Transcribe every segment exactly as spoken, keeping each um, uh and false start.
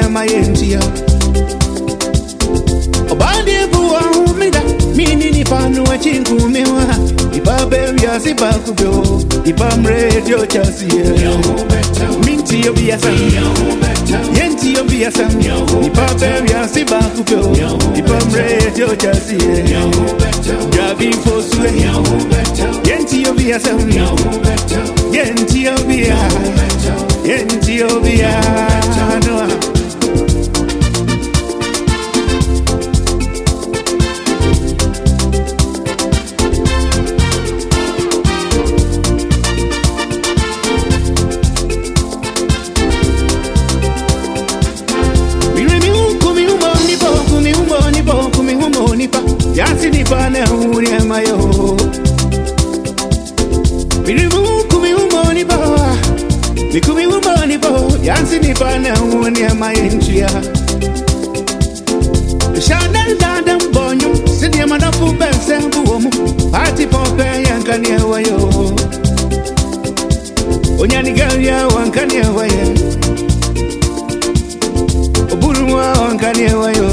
my entia. Obade buwa umida, mini ni panu wa chingu mewa. Ipa beria si bakubyo, ipa mredio chasiye. Minti yo biasa, yenti yo biasa. Ipa beria si bakubyo, ipa mredio chasiye. Driving for sue, yenti yo biasa, yenti yo biasa, yenti yo biasa. Yansi ni pane uri amayo. Birimu kumi umoni ba. Bikumi umoni ba. Yansi ni pane uri amayentia. Shandal dadam bonyo. Sidi manafu bense buomu. Party pope yankani wayo. Onyani garia wankani wayo. Oburumwa wankani wayo.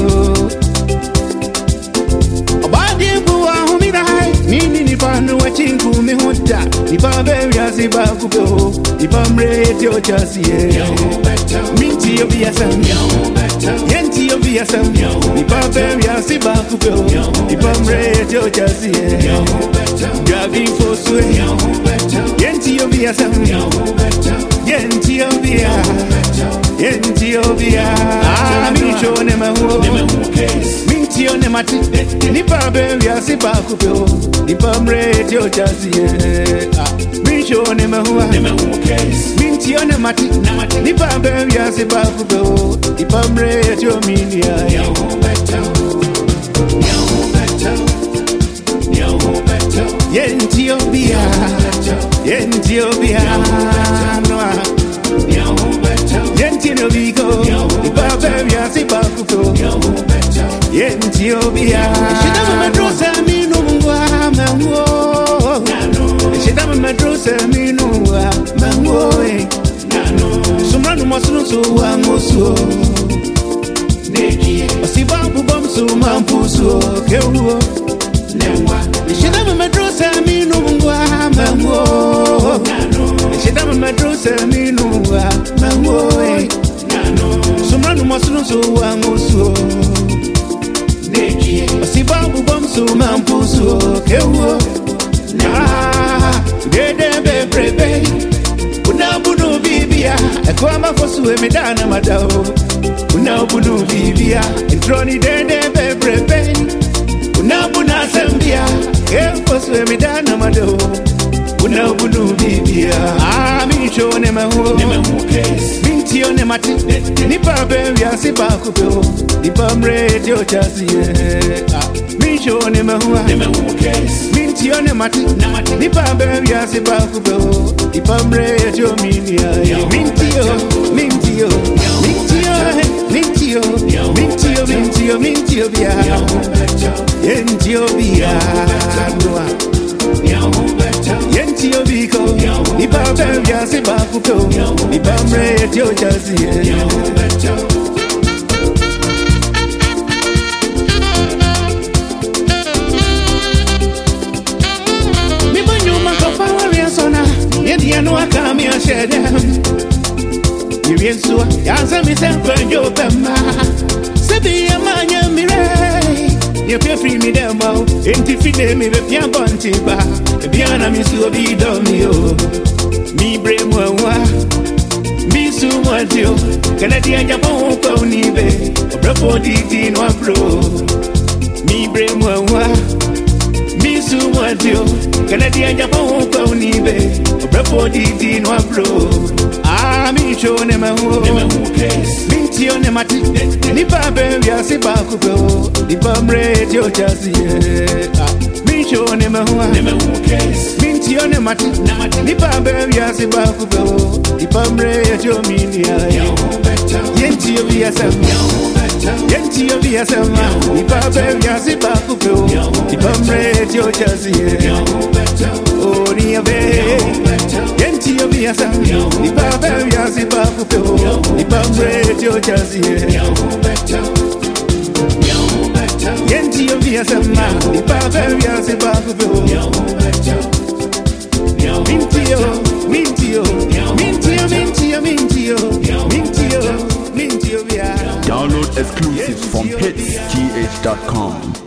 Nini ni panu wa chingu mihuta. Nipa beria si bakubyo. Nipa mredio chasiye. Minti yo biasa, yenti yo biasa. Nipa beria si bakubyo. Nipa mredio chasiye. Driving for sue, yenti yo biasa, yenti yo biasa, yenti yo biasa. Mincho ne mahuo, minti yo ne mati. Nipa beria si bakubyo. Nipa mredio chasiye. Mincho ne mahuo, minti yo ne mati. Nipa beria si bakubyo. Nipa mredio minia. Yenti yo bia, yenti yo bia, noa. Yenti no bigo, ipa beria si bakuko. Yenti yo bia. Shida me madrosa minu mwa mango. Shida me madrosa minu mwa mango. Sumranu masunu suwa musuo. Osibambu bamsu mampusuo keuo. Shida me madrosa minu mwa mango. Shida me madrosa minu mwa mango. Sumranu masunu suwa musuo. Osibambu bamsu mampusuo keuo. Dede bebrebe. Unabudu bibia. Ekwama fosuwe medana madao. Unabudu bibia. Introni dede bebrebe. Unabuna sambia. Efosuwe medana madao. Unabudu bibia. Ah, mincho ne mahuo. Minti yo ne mati. Nipa beria si bakubyo. Nipa mredio chasiye. Mincho ne mahuo. Minti yo ne mati. Nipa beria si bakubyo. Nipa mredio minia. Minti yo, minti yo, minti yo, minti yo, minti yo, minti yo, minti yo bia. Yenti yo bia. Yenti yo biko. Nipa beria si bakubyo. Nipa mredio chasiye. I know I come here, share them. You ain't so, answer me, send for your bema. Sebi a man, you mirror. You pay free me, them out. Ain't if you name me, if you're bunty bar. If you're not miss you, be done, yo. Me brave one, me so much, yo. Canadian Japan, Pony Bay. Bravo, D T, no pro. Me brave one. Misu Madio, Canadian Japan, Pony Bay, Bravo D T, no pro. Ah, Micho Nemaho, Minti on the Mati, Nipa Beria Sibakugo, Nipa Radio Chassie. Micho Nemaho, Minti on the Mati, Nipa Beria Sibakugo, Nipa Radio Minia, Yenti of the Yenti yo biasa ma, nipa beria si bakugo, nipa mredio chasiye. Oh ni abe, yenti yo biasa, nipa beria si bafu pe o nipa mre ti o chasi e yenti yo via sema nipa via si bafu pe o mintio mintio mintio mintio mintio mintio mintio via. Download exclusives from hits g h dot com.